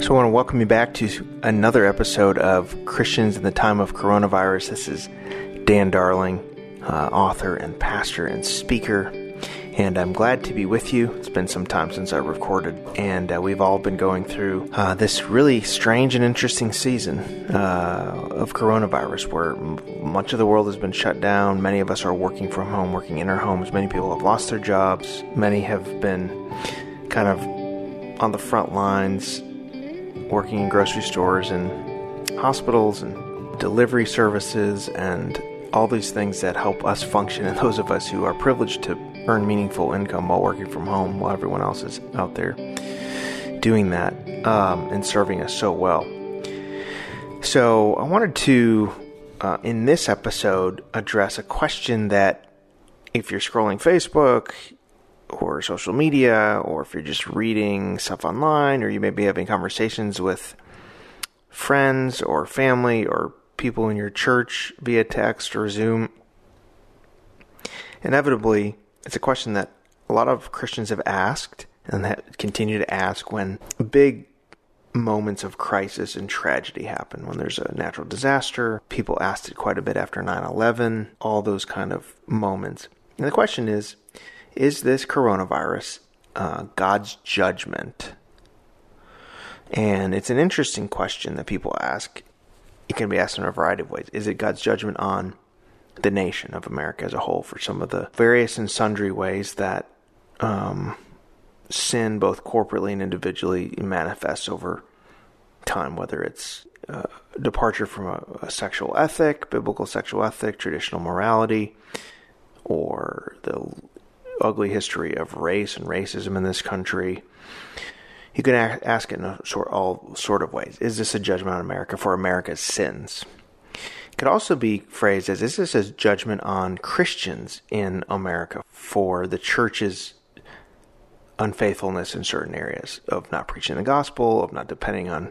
So I want to welcome you back to another episode of Christians in the Time of Coronavirus. This is Dan Darling, author and pastor and speaker, and I'm glad to be with you. It's been some time since I recorded, and we've all been going through this really strange and interesting season of coronavirus, where much of the world has been shut down. Many of us are working from home, working in our homes. Many people have lost their jobs. Many have been kind of on the front lines, working in grocery stores and hospitals and delivery services and all these things that help us function, and those of us who are privileged to earn meaningful income while working from home while everyone else is out there doing that and serving us so well. So I wanted to, in this episode, address a question that if you're scrolling Facebook or social media, or if you're just reading stuff online, or you may be having conversations with friends or family or people in your church via text or Zoom, inevitably, it's a question that a lot of Christians have asked and that continue to ask when big moments of crisis and tragedy happen. When there's a natural disaster, people asked it quite a bit after 9/11, all those kind of moments. And the question is this coronavirus God's judgment? And it's an interesting question that people ask. It can be asked in a variety of ways. Is it God's judgment on the nation of America as a whole for some of the various and sundry ways that sin, both corporately and individually, manifests over time, whether it's departure from a sexual ethic, biblical sexual ethic, traditional morality, or the ugly history of race and racism in this country? You can ask it in all sort of ways. Is this a judgment on America for America's sins? It could also be phrased as, is this a judgment on Christians in America for the church's unfaithfulness in certain areas, of not preaching the gospel, of not depending on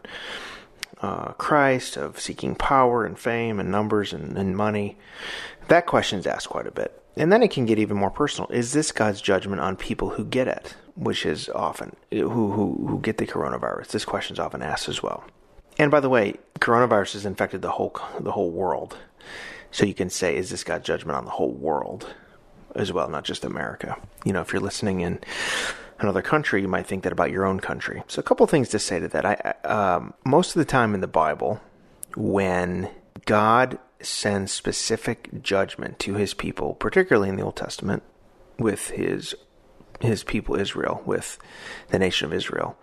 Christ, of seeking power and fame and numbers and money? That question is asked quite a bit. And then it can get even more personal. Is this God's judgment on people who get it, which is often, who get the coronavirus? This question is often asked as well. And by the way, coronavirus has infected the whole world. So you can say, is this God's judgment on the whole world as well, not just America? You know, if you're listening in another country, you might think that about your own country. So a couple things to say to that. Most of the time in the Bible, when God sends specific judgment to his people, particularly in the Old Testament, with his people Israel, with the nation of Israel,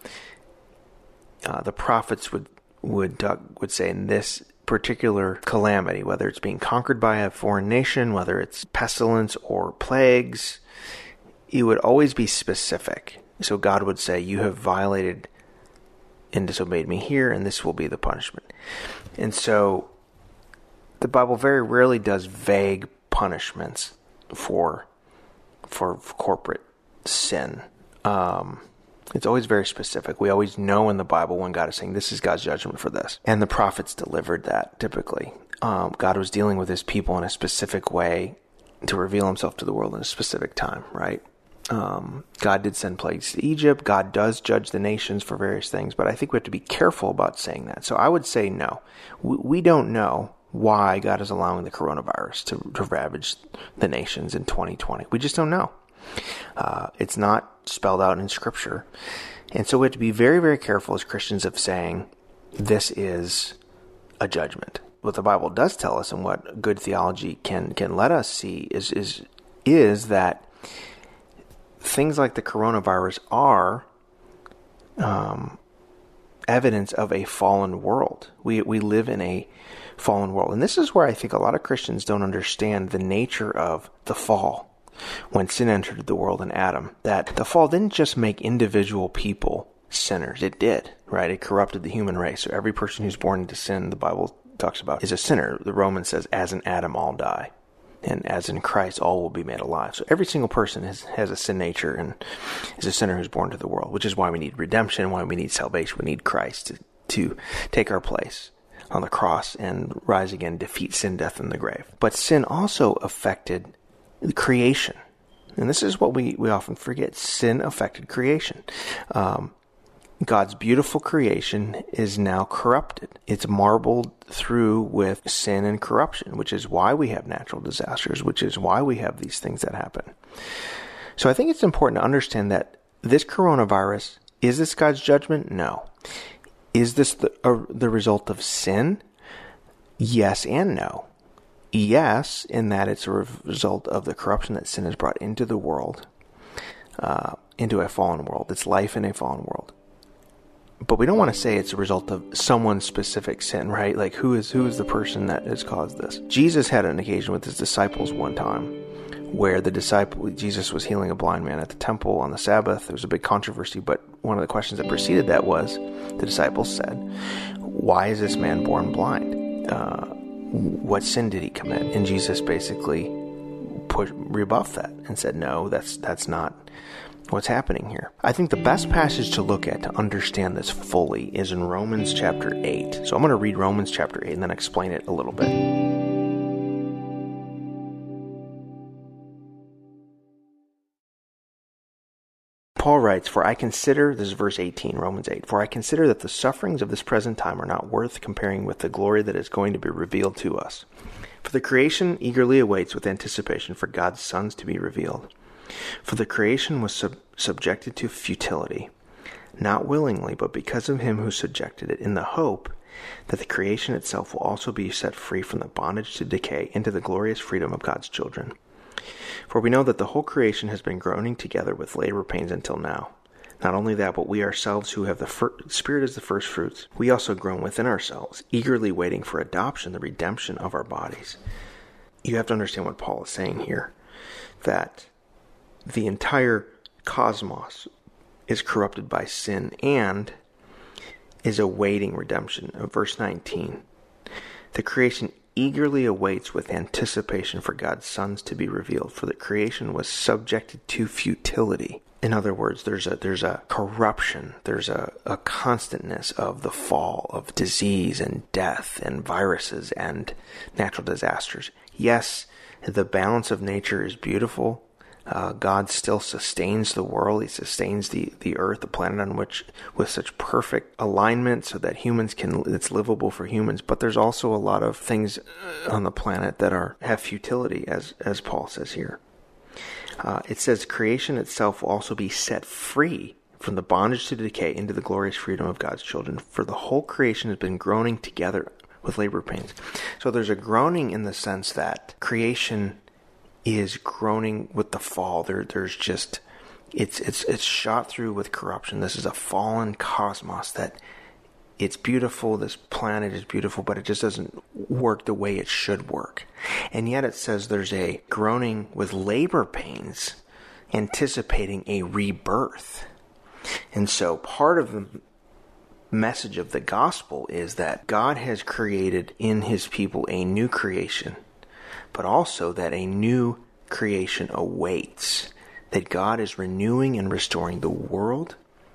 the prophets would say, in this particular calamity, whether it's being conquered by a foreign nation, whether it's pestilence or plagues, it would always be specific. So God would say, you have violated and disobeyed me here, and this will be the punishment. And so the Bible very rarely does vague punishments for corporate sin. It's always very specific. We always know in the Bible when God is saying, this is God's judgment for this. And the prophets delivered that, typically. God was dealing with his people in a specific way to reveal himself to the world in a specific time, right? God did send plagues to Egypt. God does judge the nations for various things, but I think we have to be careful about saying that. So I would say no. We don't know why God is allowing the coronavirus to ravage the nations in 2020. We just don't know. It's not spelled out in Scripture. And so we have to be very, very careful as Christians of saying this is a judgment. What the Bible does tell us, and what good theology can let us see, is that things like the coronavirus are evidence of a fallen world. We live in a fallen world. And this is where I think a lot of Christians don't understand the nature of the fall. When sin entered the world in Adam, that the fall didn't just make individual people sinners. It did, right? It corrupted the human race. So every person who's born into sin, the Bible talks about, is a sinner. The Romans says, as in Adam all die, and as in Christ all will be made alive. So every single person has a sin nature and is a sinner who's born to the world, which is why we need redemption, why we need salvation. We need Christ to take our place on the cross and rise again, defeat sin, death, and the grave. But sin also affected creation. And this is what we often forget. Sin affected creation. God's beautiful creation is now corrupted. It's marbled through with sin and corruption, which is why we have natural disasters, which is why we have these things that happen. So I think it's important to understand that this coronavirus, is this God's judgment? No. Is this the result of sin? Yes and no. Yes, in that it's a result of the corruption that sin has brought into the world, into a fallen world. It's life in a fallen world. But we don't want to say it's a result of someone's specific sin, right? Like who is the person that has caused this? Jesus had an occasion with his disciples one time where Jesus was healing a blind man at the temple on the Sabbath. There was a big controversy, but one of the questions that preceded that was, the disciples said, "Why is this man born blind? What sin did he commit?" And Jesus basically rebuffed that and said, "No, that's not what's happening here." I think the best passage to look at to understand this fully is in Romans chapter 8. So I'm going to read Romans chapter 8 and then explain it a little bit. Paul writes, "For I consider," this is verse 18, Romans 8, "For I consider that the sufferings of this present time are not worth comparing with the glory that is going to be revealed to us. For the creation eagerly awaits with anticipation for God's sons to be revealed. For the creation was subjected to futility, not willingly, but because of him who subjected it, in the hope that the creation itself will also be set free from the bondage to decay into the glorious freedom of God's children. For we know that the whole creation has been groaning together with labor pains until now. Not only that, but we ourselves who have the Spirit as the first fruits, we also groan within ourselves, eagerly waiting for adoption, the redemption of our bodies." You have to understand what Paul is saying here, that the entire cosmos is corrupted by sin and is awaiting redemption. Verse 19, "The creation eagerly awaits with anticipation for God's sons to be revealed, for the creation was subjected to futility." In other words, there's a corruption, there's a constantness of the fall, of disease and death and viruses and natural disasters. Yes, the balance of nature is beautiful. God still sustains the world. He sustains the earth, the planet on which, with such perfect alignment so that it's livable for humans. But there's also a lot of things on the planet that have futility, as Paul says here. It says creation itself will also be set free from the bondage to decay into the glorious freedom of God's children. For the whole creation has been groaning together with labor pains. So there's a groaning in the sense that creation is groaning with the fall. There's just it's shot through with corruption. This is a fallen cosmos that it's beautiful. This planet is beautiful, but it just doesn't work the way it should work. And yet it says there's a groaning with labor pains, anticipating a rebirth. And so part of the message of the gospel is that God has created in his people a new creation, but also that a new creation awaits, that God is renewing and restoring the world,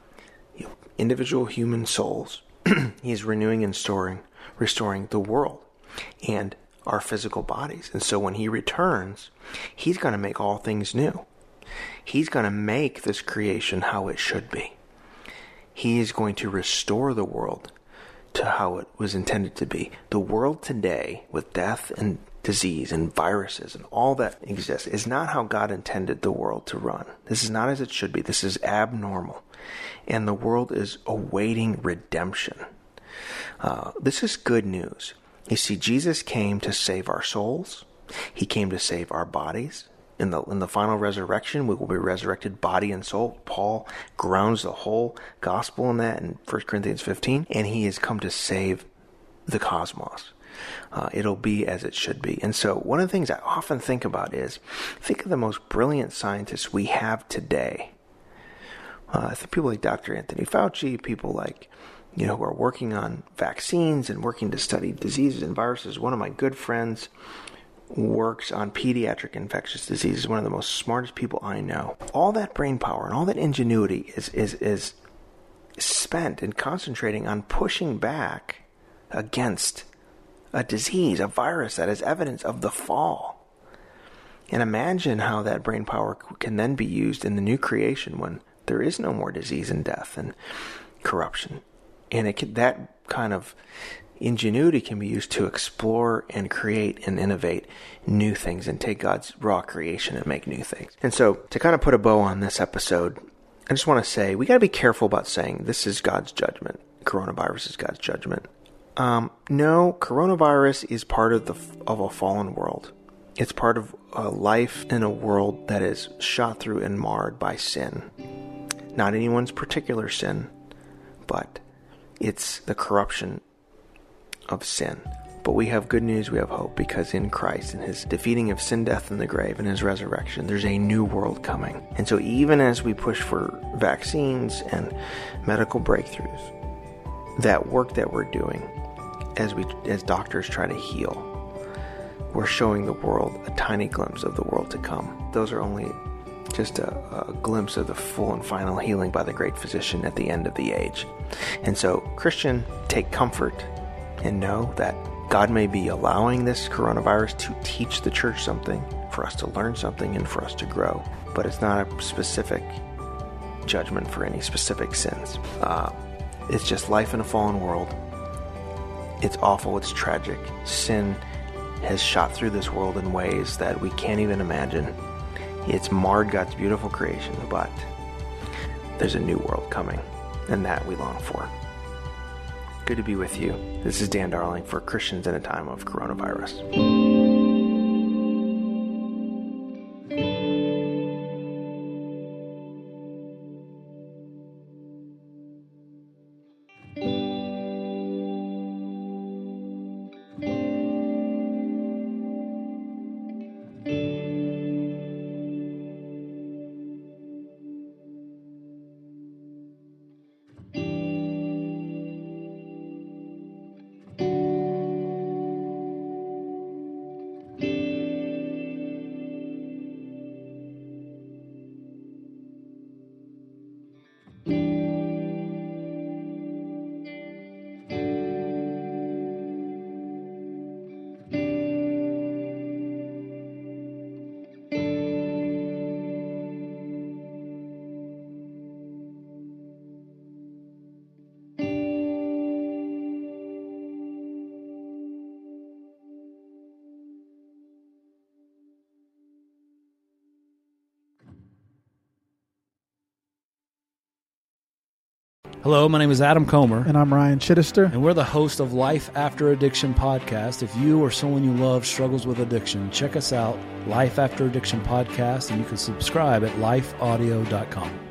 individual human souls. He is renewing and restoring the world and our physical bodies. And so when he returns, he's going to make all things new. He's going to make this creation how it should be. He is going to restore the world to how it was intended to be. The world today, with death and disease and viruses and all that exists, is not how God intended the world to run. This is not as it should be. This is abnormal. And the world is awaiting redemption. This is good news. You see, Jesus came to save our souls. He came to save our bodies. In the final resurrection, we will be resurrected body and soul. Paul grounds the whole gospel in that in 1 Corinthians 15. And he has come to save the cosmos. It'll be as it should be. And so one of the things I often think about is, think of the most brilliant scientists we have today. I think people like Dr. Anthony Fauci, people like, who are working on vaccines and working to study diseases and viruses. One of my good friends works on pediatric infectious diseases, one of the most smartest people I know. All that brain power and all that ingenuity is spent in concentrating on pushing back against a disease, a virus that is evidence of the fall. And imagine how that brain power can then be used in the new creation when there is no more disease and death. And corruption. And that kind of ingenuity can be used to explore and create and innovate new things and take God's raw creation and make new things. And so to kind of put a bow on this episode, I just want to say we got to be careful about saying this is God's judgment. Coronavirus is God's judgment. No, coronavirus is part of a fallen world. It's part of a life in a world that is shot through and marred by sin. Not anyone's particular sin, but it's the corruption of sin. But we have good news, we have hope, because in Christ, in his defeating of sin, death, and the grave, and his resurrection, there's a new world coming. And so even as we push for vaccines and medical breakthroughs, that work that we're doing, as doctors try to heal, we're showing the world a tiny glimpse of the world to come. Those are only just a glimpse of the full and final healing by the great physician at the end of the age. And so, Christian, take comfort and know that God may be allowing this coronavirus to teach the church something, for us to learn something, and for us to grow. But it's not a specific judgment for any specific sins. It's just life in a fallen world. It's awful, it's tragic. Sin has shot through this world in ways that we can't even imagine. It's marred God's beautiful creation, but there's a new world coming, and that we long for. Good to be with you. This is Dan Darling for Christians in a Time of Coronavirus. Hello, my name is Adam Comer. And I'm Ryan Chittister. And we're the host of Life After Addiction podcast. If you or someone you love struggles with addiction, check us out, Life After Addiction podcast, and you can subscribe at lifeaudio.com.